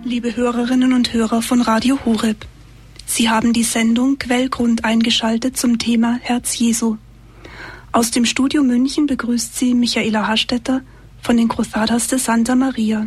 Liebe Hörerinnen und Hörer von Radio Horeb, Sie haben die Sendung Quellgrund eingeschaltet zum Thema Herz Jesu. Aus dem Studio München begrüßt Sie Michaela Hastetter von den Cruzadas de Santa Maria.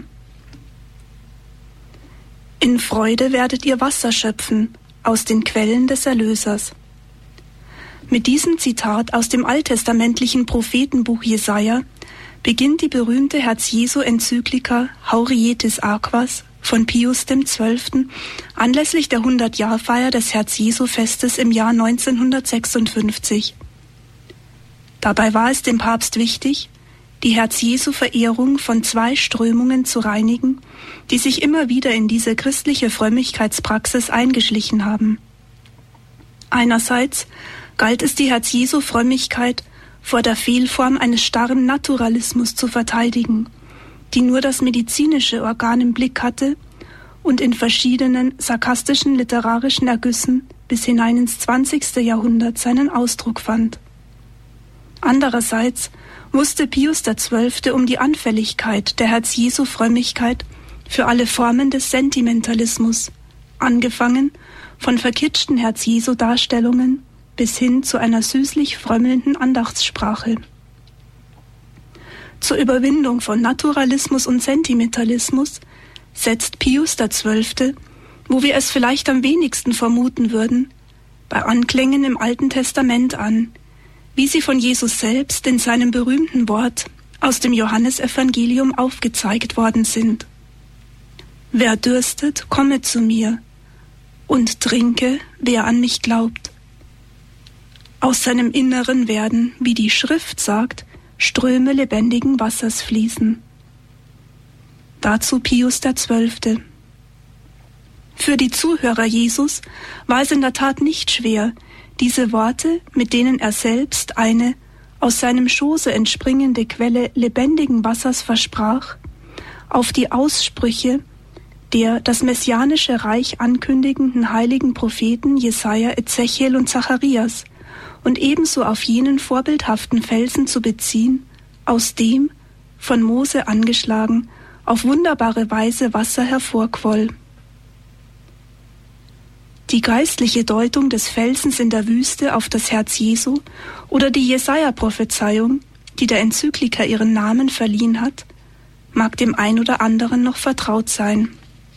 In Freude werdet ihr Wasser schöpfen aus den Quellen des Erlösers. Mit diesem Zitat aus dem alttestamentlichen Prophetenbuch Jesaja beginnt die berühmte Herz-Jesu-Enzyklika Haurietis Aquas von Pius XII. Anlässlich der 100-Jahr-Feier des Herz-Jesu-Festes im Jahr 1956. Dabei war es dem Papst wichtig, die Herz-Jesu-Verehrung von zwei Strömungen zu reinigen, die sich immer wieder in diese christliche Frömmigkeitspraxis eingeschlichen haben. Einerseits galt es, die Herz-Jesu-Frömmigkeit vor der Fehlform eines starren Naturalismus zu verteidigen, die nur das medizinische Organ im Blick hatte und in verschiedenen sarkastischen literarischen Ergüssen bis hinein ins 20. Jahrhundert seinen Ausdruck fand. Andererseits wusste Pius XII. Um die Anfälligkeit der Herz-Jesu-Frömmigkeit für alle Formen des Sentimentalismus, angefangen von verkitschten Herz-Jesu-Darstellungen bis hin zu einer süßlich frömmelnden Andachtssprache. Zur Überwindung von Naturalismus und Sentimentalismus setzt Pius XII., wo wir es vielleicht am wenigsten vermuten würden, bei Anklängen im Alten Testament an, wie sie von Jesus selbst in seinem berühmten Wort aus dem Johannesevangelium aufgezeigt worden sind. Wer dürstet, komme zu mir, und trinke, wer an mich glaubt. Aus seinem Inneren werden, wie die Schrift sagt, Ströme lebendigen Wassers fließen. Dazu Pius XII. Für die Zuhörer Jesus war es in der Tat nicht schwer, diese Worte, mit denen er selbst eine aus seinem Schoße entspringende Quelle lebendigen Wassers versprach, auf die Aussprüche der das messianische Reich ankündigenden heiligen Propheten Jesaja, Ezechiel und Zacharias und ebenso auf jenen vorbildhaften Felsen zu beziehen, aus dem, von Mose angeschlagen, auf wunderbare Weise Wasser hervorquoll. Die geistliche Deutung des Felsens in der Wüste auf das Herz Jesu oder die Jesaja-Prophezeiung, die der Enzyklika ihren Namen verliehen hat, mag dem ein oder anderen noch vertraut sein.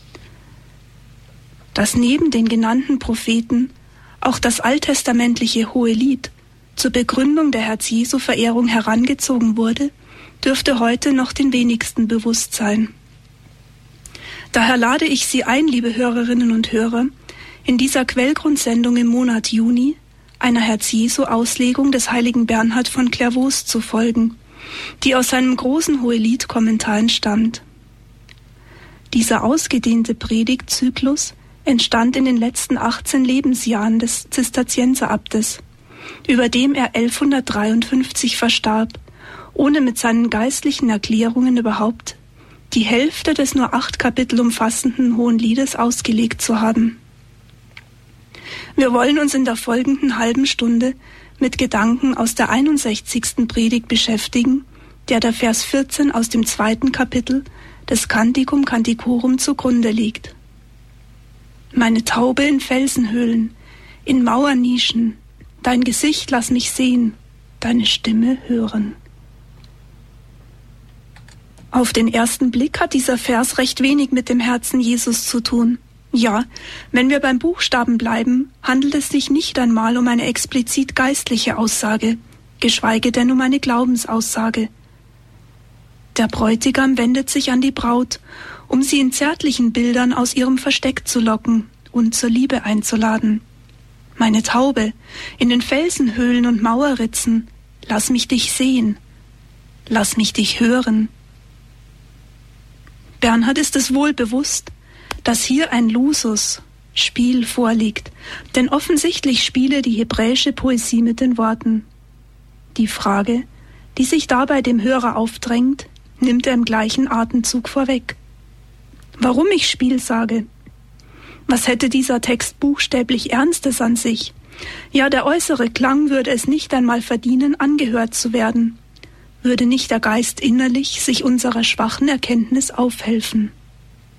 Dass neben den genannten Propheten auch das alttestamentliche Hohelied zur Begründung der Herz-Jesu-Verehrung herangezogen wurde, dürfte heute noch den wenigsten bewusst sein. Daher lade ich Sie ein, liebe Hörerinnen und Hörer, in dieser Quellgrundsendung im Monat Juni einer Herz-Jesu-Auslegung des heiligen Bernhard von Clairvaux zu folgen, die aus seinem großen Hohelied-Kommentar entstammt. Dieser ausgedehnte Predigtzyklus entstand in den letzten 18 Lebensjahren des Zisterzienserabtes, über dem er 1153 verstarb, ohne mit seinen geistlichen Erklärungen überhaupt die Hälfte des nur 8 Kapitel umfassenden Hohenliedes ausgelegt zu haben. Wir wollen uns in der folgenden halben Stunde mit Gedanken aus der 61. Predigt beschäftigen, der Vers 14 aus dem 2. Kapitel des Canticum Canticorum zugrunde liegt. Meine Taube in Felsenhöhlen, in Mauernischen, dein Gesicht lass mich sehen, deine Stimme hören. Auf den ersten Blick hat dieser Vers recht wenig mit dem Herzen Jesus zu tun. Ja, wenn wir beim Buchstaben bleiben, handelt es sich nicht einmal um eine explizit geistliche Aussage, geschweige denn um eine Glaubensaussage. Der Bräutigam wendet sich an die Braut, um sie in zärtlichen Bildern aus ihrem Versteck zu locken und zur Liebe einzuladen. Meine Taube, in den Felsenhöhlen und Mauerritzen, lass mich dich sehen, lass mich dich hören. Bernhard ist es wohl bewusst, dass hier ein Lusus, Spiel vorliegt, denn offensichtlich spiele die hebräische Poesie mit den Worten. Die Frage, die sich dabei dem Hörer aufdrängt, nimmt er im gleichen Atemzug vorweg. Warum ich Spiel sage? Was hätte dieser Text buchstäblich Ernstes an sich? Ja, der äußere Klang würde es nicht einmal verdienen, angehört zu werden. Würde nicht der Geist innerlich sich unserer schwachen Erkenntnis aufhelfen?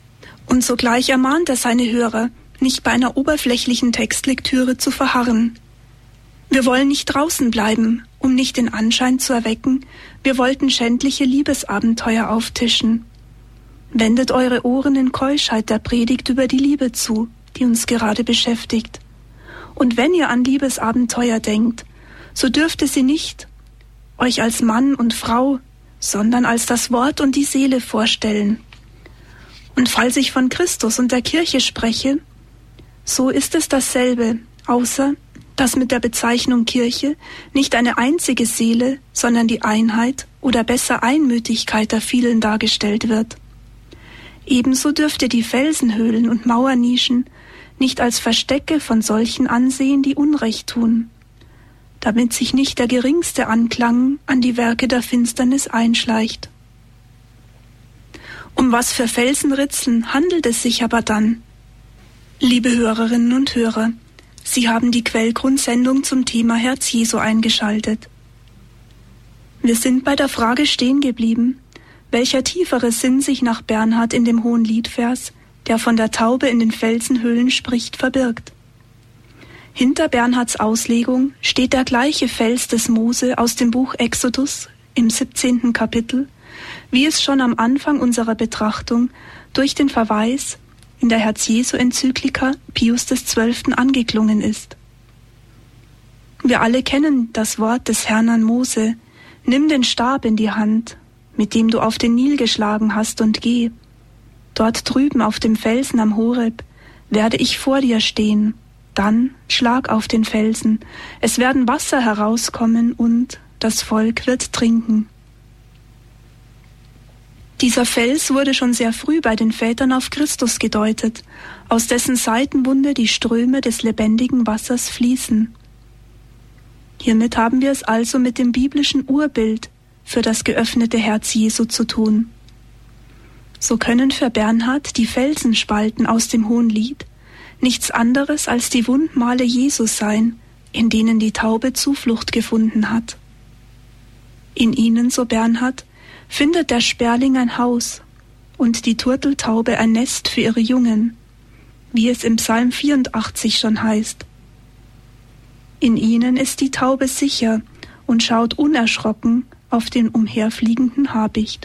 Und sogleich ermahnt er seine Hörer, nicht bei einer oberflächlichen Textlektüre zu verharren. Wir wollen nicht draußen bleiben, um nicht den Anschein zu erwecken, wir wollten schändliche Liebesabenteuer auftischen. Wendet eure Ohren in Keuschheit der Predigt über die Liebe zu, die uns gerade beschäftigt. Und wenn ihr an Liebesabenteuer denkt, so dürfte sie nicht euch als Mann und Frau, sondern als das Wort und die Seele vorstellen. Und falls ich von Christus und der Kirche spreche, so ist es dasselbe, außer dass mit der Bezeichnung Kirche nicht eine einzige Seele, sondern die Einheit oder besser Einmütigkeit der vielen dargestellt wird. Ebenso dürft ihr die Felsenhöhlen und Mauernischen nicht als Verstecke von solchen ansehen, die Unrecht tun, damit sich nicht der geringste Anklang an die Werke der Finsternis einschleicht. Um was für Felsenritzeln handelt es sich aber dann? Liebe Hörerinnen und Hörer, Sie haben die Quellgrundsendung zum Thema Herz Jesu eingeschaltet. Wir sind bei der Frage stehen geblieben, welcher tiefere Sinn sich nach Bernhard in dem Hohenliedvers, der von der Taube in den Felsenhöhlen spricht, verbirgt. Hinter Bernhards Auslegung steht der gleiche Fels des Mose aus dem Buch Exodus im 17. Kapitel, wie es schon am Anfang unserer Betrachtung durch den Verweis in der Herz-Jesu-Enzyklika Pius XII. Angeklungen ist. Wir alle kennen das Wort des Herrn an Mose: Nimm den Stab in die Hand, mit dem du auf den Nil geschlagen hast, und geh. Dort drüben auf dem Felsen am Horeb werde ich vor dir stehen. Dann schlag auf den Felsen, es werden Wasser herauskommen und das Volk wird trinken. Dieser Fels wurde schon sehr früh bei den Vätern auf Christus gedeutet, aus dessen Seitenwunde die Ströme des lebendigen Wassers fließen. Hiermit haben wir es also mit dem biblischen Urbild für das geöffnete Herz Jesu zu tun. So können für Bernhard die Felsenspalten aus dem Hohenlied nichts anderes als die Wundmale Jesus sein, in denen die Taube Zuflucht gefunden hat. In ihnen, so Bernhard, findet der Sperling ein Haus und die Turteltaube ein Nest für ihre Jungen, wie es im Psalm 84 schon heißt. In ihnen ist die Taube sicher und schaut unerschrocken auf den umherfliegenden Habicht.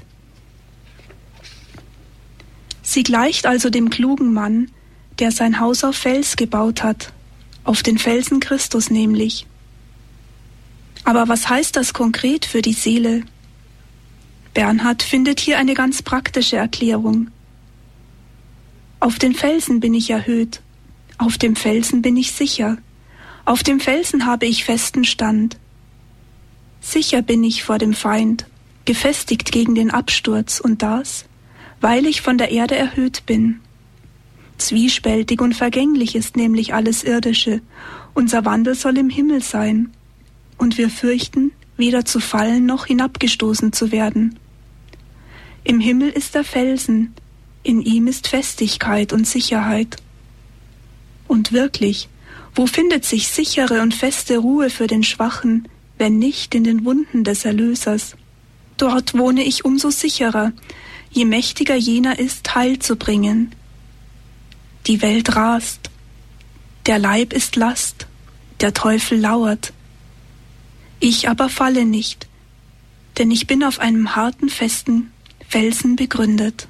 Sie gleicht also dem klugen Mann, der sein Haus auf Fels gebaut hat, auf den Felsen Christus nämlich. Aber was heißt das konkret für die Seele? Bernhard findet hier eine ganz praktische Erklärung. Auf den Felsen bin ich erhöht, auf dem Felsen bin ich sicher, auf dem Felsen habe ich festen Stand. Sicher bin ich vor dem Feind, gefestigt gegen den Absturz, und das, weil ich von der Erde erhöht bin. Zwiespältig und vergänglich ist nämlich alles Irdische, unser Wandel soll im Himmel sein, und wir fürchten, weder zu fallen noch hinabgestoßen zu werden. Im Himmel ist der Felsen, in ihm ist Festigkeit und Sicherheit. Und wirklich, wo findet sich sichere und feste Ruhe für den Schwachen, wenn nicht in den Wunden des Erlösers? Dort wohne ich umso sicherer, je mächtiger jener ist, Heil zu bringen. Die Welt rast, der Leib ist Last, der Teufel lauert. Ich aber falle nicht, denn ich bin auf einem harten, festen Felsen begründet.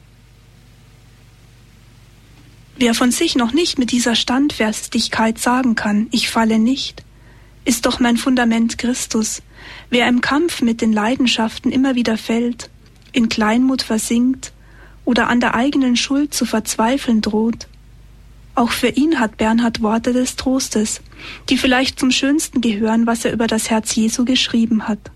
Wer von sich noch nicht mit dieser Standfestigkeit sagen kann, ich falle nicht, ist doch mein Fundament Christus. Wer im Kampf mit den Leidenschaften immer wieder fällt, in Kleinmut versinkt oder an der eigenen Schuld zu verzweifeln droht, auch für ihn hat Bernhard Worte des Trostes, die vielleicht zum Schönsten gehören, was er über das Herz Jesu geschrieben hat.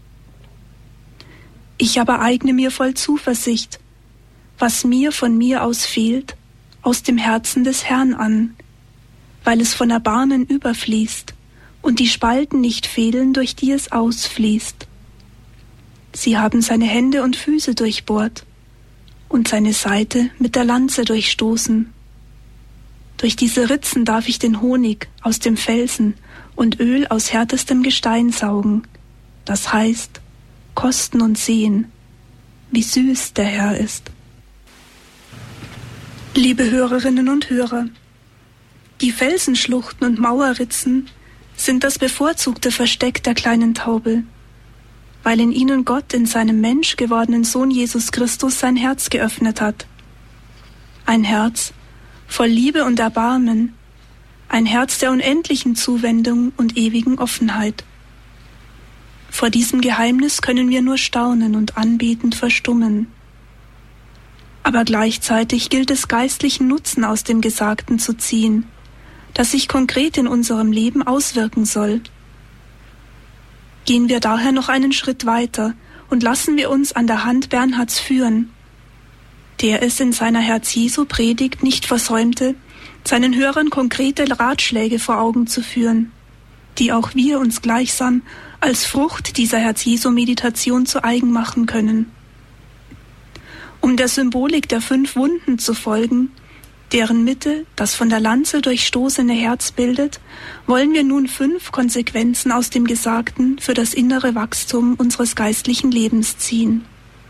Ich aber eigne mir voll Zuversicht, was mir von mir aus fehlt, aus dem Herzen des Herrn an, weil es von Erbarmen überfließt und die Spalten nicht fehlen, durch die es ausfließt. Sie haben seine Hände und Füße durchbohrt und seine Seite mit der Lanze durchstoßen. Durch diese Ritzen darf ich den Honig aus dem Felsen und Öl aus härtestem Gestein saugen, das heißt, kosten und sehen, wie süß der Herr ist. Liebe Hörerinnen und Hörer, die Felsenschluchten und Mauerritzen sind das bevorzugte Versteck der kleinen Taube, weil in ihnen Gott in seinem menschgewordenen Sohn Jesus Christus sein Herz geöffnet hat. Ein Herz voll Liebe und Erbarmen, ein Herz der unendlichen Zuwendung und ewigen Offenheit. Vor diesem Geheimnis können wir nur staunen und anbetend verstummen. Aber gleichzeitig gilt es, geistlichen Nutzen aus dem Gesagten zu ziehen, das sich konkret in unserem Leben auswirken soll. Gehen wir daher noch einen Schritt weiter und lassen wir uns an der Hand Bernhards führen, der es in seiner Herz-Jesu-Predigt nicht versäumte, seinen Hörern konkrete Ratschläge vor Augen zu führen, die auch wir uns gleichsam als Frucht dieser Herz-Jesu-Meditation zu eigen machen können. Um der Symbolik der 5 Wunden zu folgen, deren Mitte das von der Lanze durchstoßene Herz bildet, wollen wir nun 5 Konsequenzen aus dem Gesagten für das innere Wachstum unseres geistlichen Lebens ziehen.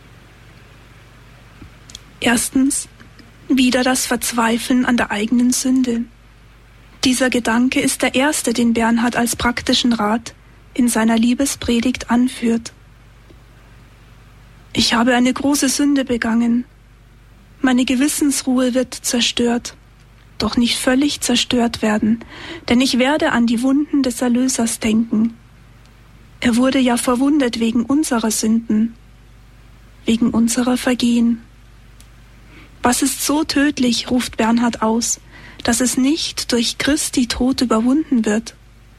Erstens, wieder das Verzweifeln an der eigenen Sünde. Dieser Gedanke ist der erste, den Bernhard als praktischen Rat in seiner Liebespredigt anführt. Ich habe eine große Sünde begangen. Meine Gewissensruhe wird zerstört, doch nicht völlig zerstört werden, denn ich werde an die Wunden des Erlösers denken. Er wurde ja verwundet wegen unserer Sünden, wegen unserer Vergehen. Was ist so tödlich, ruft Bernhard aus, dass es nicht durch Christi Tod überwunden wird?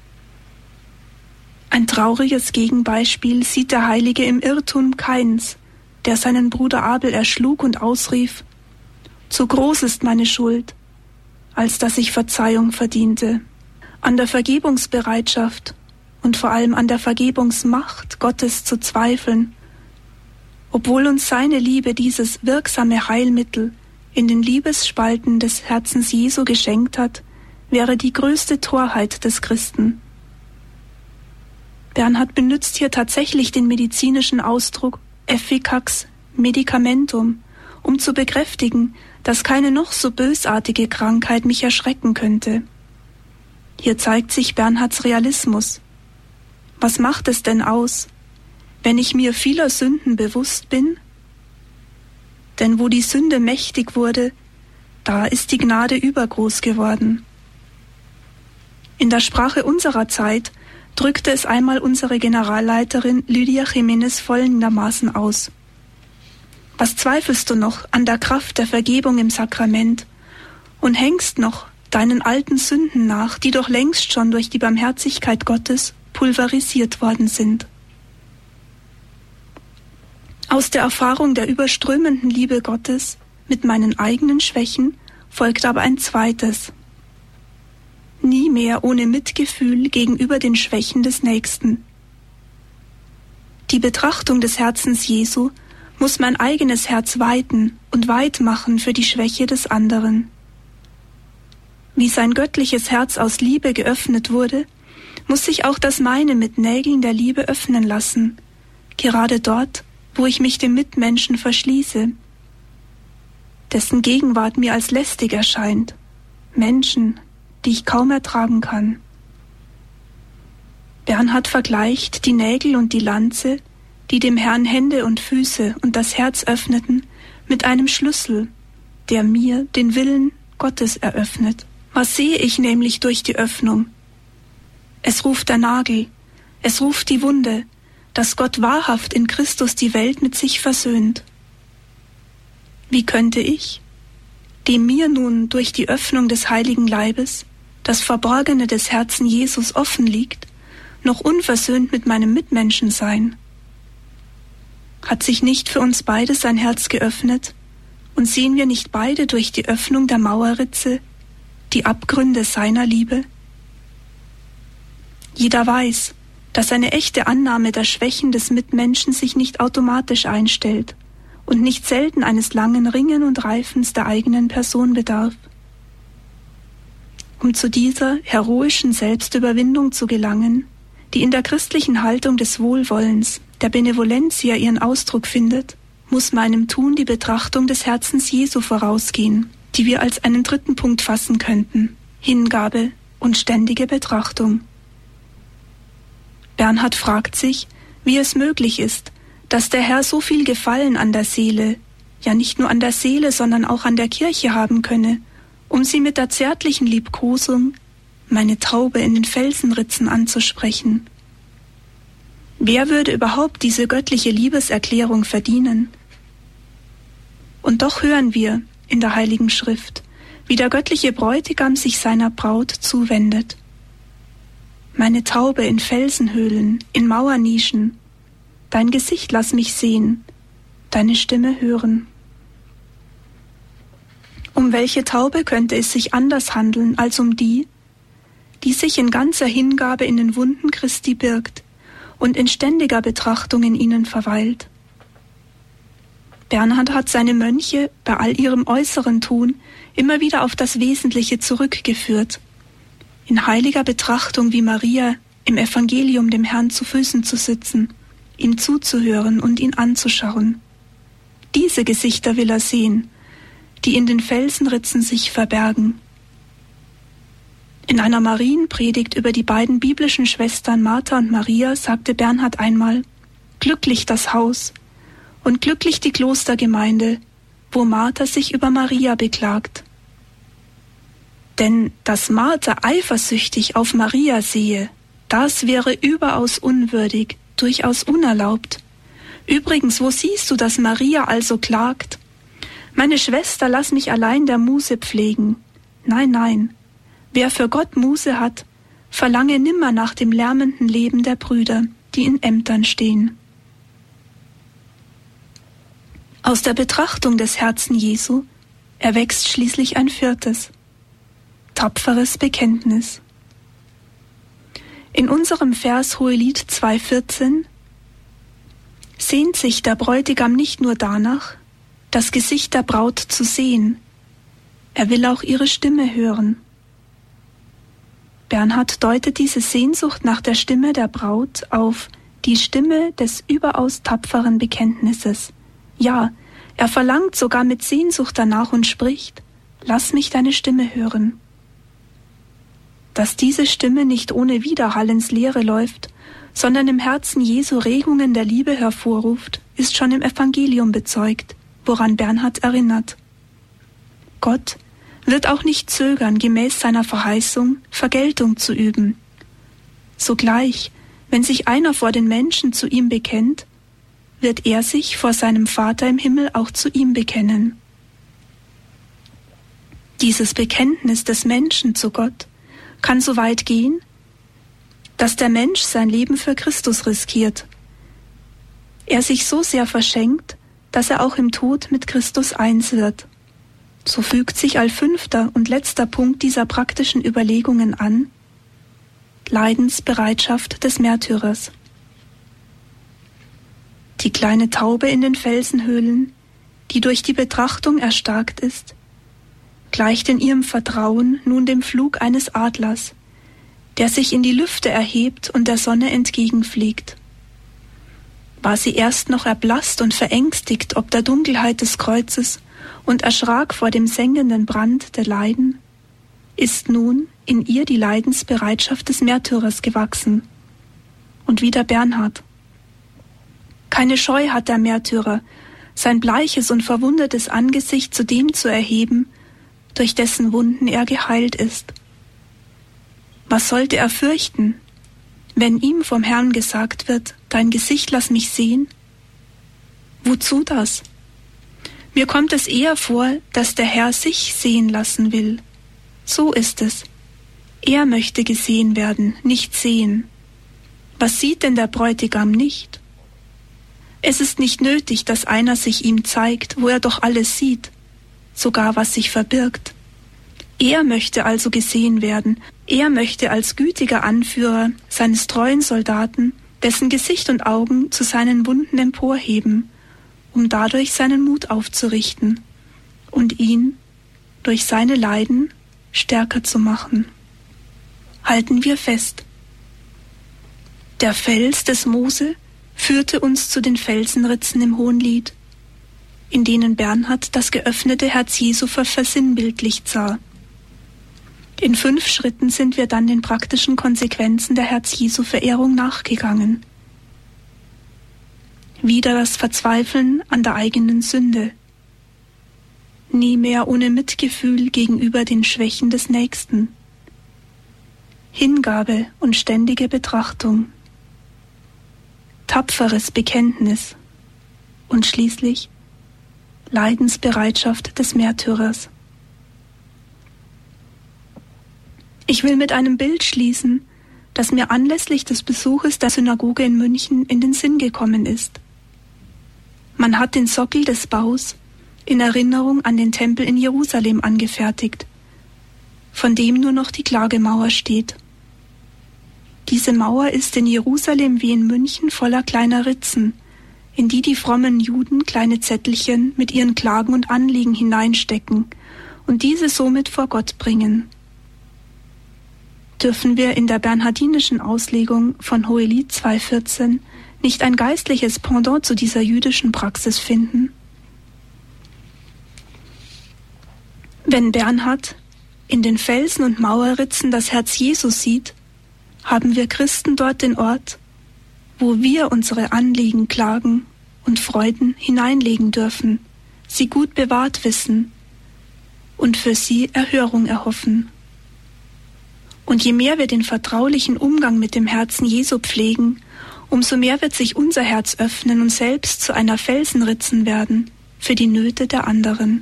Ein trauriges Gegenbeispiel sieht der Heilige im Irrtum Kains, der seinen Bruder Abel erschlug und ausrief: Zu groß ist meine Schuld, als dass ich Verzeihung verdiente. An der Vergebungsbereitschaft und vor allem an der Vergebungsmacht Gottes zu zweifeln, obwohl uns seine Liebe dieses wirksame Heilmittel in den Liebesspalten des Herzens Jesu geschenkt hat, wäre die größte Torheit des Christen. Bernhard benutzt hier tatsächlich den medizinischen Ausdruck efficax medicamentum, um zu bekräftigen, dass keine noch so bösartige Krankheit mich erschrecken könnte. Hier zeigt sich Bernhards Realismus. Was macht es denn aus, wenn ich mir vieler Sünden bewusst bin? Denn wo die Sünde mächtig wurde, da ist die Gnade übergroß geworden. In der Sprache unserer Zeit drückte es einmal unsere Generalleiterin Lydia Jiménez folgendermaßen aus: Was zweifelst du noch an der Kraft der Vergebung im Sakrament und hängst noch deinen alten Sünden nach, die doch längst schon durch die Barmherzigkeit Gottes pulverisiert worden sind? Aus der Erfahrung der überströmenden Liebe Gottes mit meinen eigenen Schwächen folgt aber ein zweites: Nie mehr ohne Mitgefühl gegenüber den Schwächen des Nächsten. Die Betrachtung des Herzens Jesu muss mein eigenes Herz weiten und weit machen für die Schwäche des anderen. Wie sein göttliches Herz aus Liebe geöffnet wurde, muss sich auch das meine mit Nägeln der Liebe öffnen lassen, gerade dort, wo ich mich dem Mitmenschen verschließe, dessen Gegenwart mir als lästig erscheint, Menschen, die ich kaum ertragen kann. Bernhard vergleicht die Nägel und die Lanze, die dem Herrn Hände und Füße und das Herz öffneten, mit einem Schlüssel, der mir den Willen Gottes eröffnet. Was sehe ich nämlich durch die Öffnung? Es ruft der Nagel, es ruft die Wunde, dass Gott wahrhaft in Christus die Welt mit sich versöhnt. Wie könnte ich, dem mir nun durch die Öffnung des heiligen Leibes das Verborgene des Herzen Jesus offen liegt, noch unversöhnt mit meinem Mitmenschen sein? Hat sich nicht für uns beide sein Herz geöffnet und sehen wir nicht beide durch die Öffnung der Mauerritze die Abgründe seiner Liebe? Jeder weiß, dass eine echte Annahme der Schwächen des Mitmenschen sich nicht automatisch einstellt und nicht selten eines langen Ringen und Reifens der eigenen Person bedarf. Um zu dieser heroischen Selbstüberwindung zu gelangen, die in der christlichen Haltung des Wohlwollens, der Benevolentia ihren Ausdruck findet, muss meinem Tun die Betrachtung des Herzens Jesu vorausgehen. die wir als einen dritten Punkt fassen könnten: Hingabe und ständige Betrachtung. Bernhard fragt sich, wie es möglich ist, dass der Herr so viel Gefallen an der Seele, ja nicht nur an der Seele, sondern auch an der Kirche haben könne, um sie mit der zärtlichen Liebkosung, meine Taube in den Felsenritzen, anzusprechen. Wer würde überhaupt diese göttliche Liebeserklärung verdienen? Und doch hören wir in der Heiligen Schrift, wie der göttliche Bräutigam sich seiner Braut zuwendet. Meine Taube in Felsenhöhlen, in Mauernischen, dein Gesicht lass mich sehen, deine Stimme hören. Um welche Taube könnte es sich anders handeln als um die, die sich in ganzer Hingabe in den Wunden Christi birgt und in ständiger Betrachtung in ihnen verweilt? Bernhard hat seine Mönche bei all ihrem äußeren Tun immer wieder auf das Wesentliche zurückgeführt, in heiliger Betrachtung wie Maria im Evangelium dem Herrn zu Füßen zu sitzen, ihm zuzuhören und ihn anzuschauen. Diese Gesichter will er sehen, die in den Felsenritzen sich verbergen. In einer Marienpredigt über die beiden biblischen Schwestern Martha und Maria sagte Bernhard einmal: Glücklich das Haus und glücklich die Klostergemeinde, wo Martha sich über Maria beklagt. Denn dass Martha eifersüchtig auf Maria sehe, das wäre überaus unwürdig, durchaus unerlaubt. Übrigens, wo siehst du, dass Maria also klagt? Meine Schwester, lass mich allein der Muse pflegen. Nein, nein, wer für Gott Muse hat, verlange nimmer nach dem lärmenden Leben der Brüder, die in Ämtern stehen. Aus der Betrachtung des Herzen Jesu erwächst schließlich ein viertes: tapferes Bekenntnis. In unserem Vers Hohelied 2,14 sehnt sich der Bräutigam nicht nur danach, das Gesicht der Braut zu sehen, er will auch ihre Stimme hören. Bernhard deutet diese Sehnsucht nach der Stimme der Braut auf die Stimme des überaus tapferen Bekenntnisses. Ja, er verlangt sogar mit Sehnsucht danach und spricht: Lass mich deine Stimme hören. Dass diese Stimme nicht ohne Widerhall ins Leere läuft, sondern im Herzen Jesu Regungen der Liebe hervorruft, ist schon im Evangelium bezeugt, woran Bernhard erinnert. Gott wird auch nicht zögern, gemäß seiner Verheißung Vergeltung zu üben. Sogleich, wenn sich einer vor den Menschen zu ihm bekennt, wird er sich vor seinem Vater im Himmel auch zu ihm bekennen. Dieses Bekenntnis des Menschen zu Gott kann so weit gehen, dass der Mensch sein Leben für Christus riskiert. Er sich so sehr verschenkt, dass er auch im Tod mit Christus eins wird. So fügt sich als fünfter und letzter Punkt dieser praktischen Überlegungen an: Leidensbereitschaft des Märtyrers. Die kleine Taube in den Felsenhöhlen, die durch die Betrachtung erstarkt ist, gleicht in ihrem Vertrauen nun dem Flug eines Adlers, der sich in die Lüfte erhebt und der Sonne entgegenfliegt. War sie erst noch erblasst und verängstigt ob der Dunkelheit des Kreuzes und erschrak vor dem sengenden Brand der Leiden, ist nun in ihr die Leidensbereitschaft des Märtyrers gewachsen. Und wieder Bernhard: Keine Scheu hat der Märtyrer, sein bleiches und verwundetes Angesicht zu dem zu erheben, durch dessen Wunden er geheilt ist. Was sollte er fürchten, wenn ihm vom Herrn gesagt wird: Dein Gesicht lass mich sehen? Wozu das? Mir kommt es eher vor, dass der Herr sich sehen lassen will. So ist es. Er möchte gesehen werden, nicht sehen. Was sieht denn der Bräutigam nicht? Es ist nicht nötig, dass einer sich ihm zeigt, wo er doch alles sieht, sogar was sich verbirgt. Er möchte also gesehen werden. Er möchte als gütiger Anführer seines treuen Soldaten dessen Gesicht und Augen zu seinen Wunden emporheben, um dadurch seinen Mut aufzurichten und ihn durch seine Leiden stärker zu machen. Halten wir fest: Der Fels des Mose führte uns zu den Felsenritzen im Hohelied. in denen Bernhard das geöffnete Herz Jesu versinnbildlicht sah. In 5 Schritten sind wir dann den praktischen Konsequenzen der Herz-Jesu-Verehrung nachgegangen. Wieder das Verzweifeln an der eigenen Sünde. Nie mehr ohne Mitgefühl gegenüber den Schwächen des Nächsten. Hingabe und ständige Betrachtung. Tapferes Bekenntnis. Und schließlich Leidensbereitschaft des Märtyrers. Ich will mit einem Bild schließen, das mir anlässlich des Besuches der Synagoge in München in den Sinn gekommen ist. Man hat den Sockel des Baus in Erinnerung an den Tempel in Jerusalem angefertigt, von dem nur noch die Klagemauer steht. Diese Mauer ist in Jerusalem wie in München voller kleiner Ritzen, in die die frommen Juden kleine Zettelchen mit ihren Klagen und Anliegen hineinstecken und diese somit vor Gott bringen. Dürfen wir in der bernhardinischen Auslegung von Hohelied 2,14 nicht ein geistliches Pendant zu dieser jüdischen Praxis finden? Wenn Bernhard in den Felsen und Mauerritzen das Herz Jesus sieht, haben wir Christen dort den Ort, wo wir unsere Anliegen, Klagen und Freuden hineinlegen dürfen, sie gut bewahrt wissen und für sie Erhörung erhoffen. Und je mehr wir den vertraulichen Umgang mit dem Herzen Jesu pflegen, umso mehr wird sich unser Herz öffnen und selbst zu einer Felsenritzen werden für die Nöte der anderen.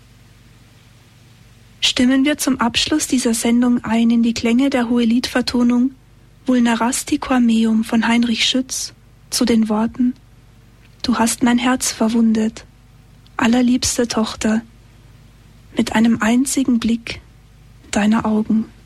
Stimmen wir zum Abschluss dieser Sendung ein in die Klänge der Hoheliedvertonung Vulnerasti cor meum von Heinrich Schütz zu den Worten: Du hast mein Herz verwundet, allerliebste Tochter, mit einem einzigen Blick deiner Augen.